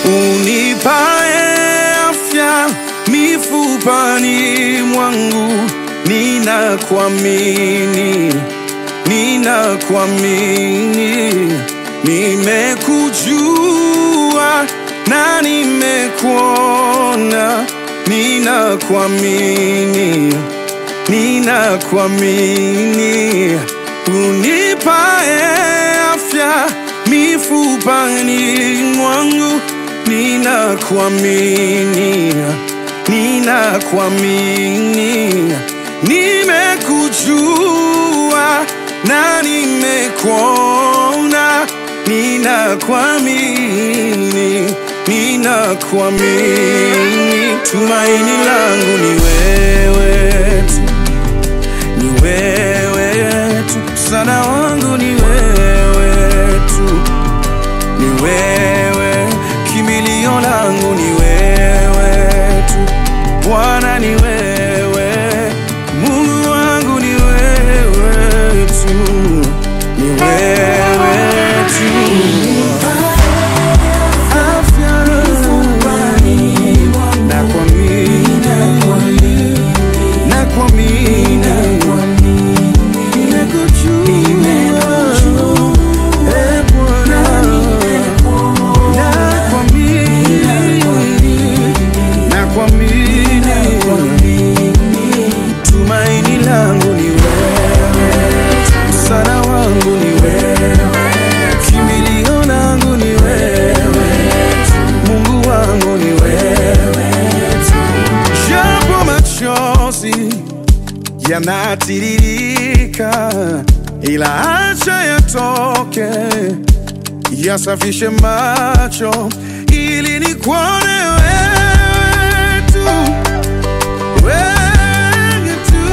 unipae afya mifupani mwangu. Ninakuamini, ninakuamini, nimekujua na nimekuona. Ninakuamini, ninakuamini, unipae afya mifupani mwangu. Ninakuamini, ninakuamini, nimekujua na nimekuona. Ninakuamini, ninakuamini, tumaini langu ni wewe tu, ni wewe tu, msaada wangu ni wewe tu, ni wewe, kimbilio langu ni wewe tu, Bwana ni wewe, Mungu wangu ni wewe tu, ni wewe tu. Tumaini langu ni wewe, msaada wangu ni wewe, kimbilio langu ni wewe, Mungu wangu ni wewe. Japo machozi yanatiririka, ila acha yatoke, yasafishe macho ili nikuone wewe tu, wewe tu,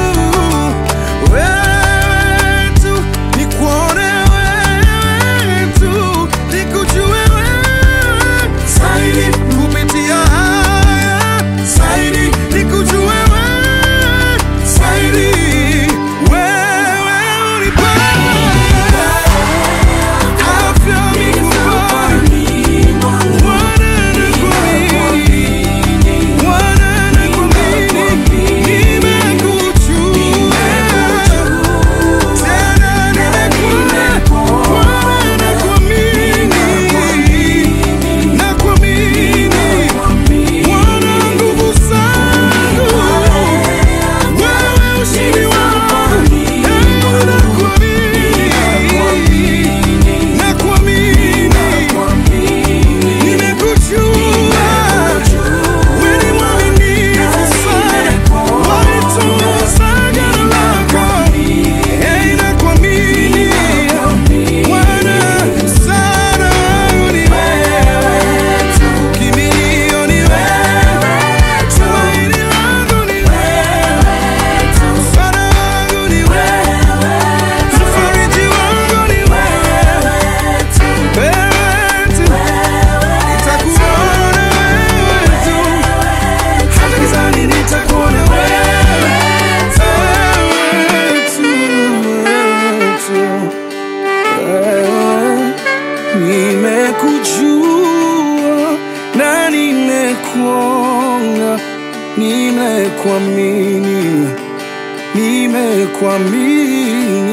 wewe tu, nikuone wewe tu, nikujue wewe zaidi, kupitia haya zaidi, nikujue wewe zaidi. Wewe unipae afya mifupani, nimekujua na nimekuona. Nimekuamini, nimekuamini.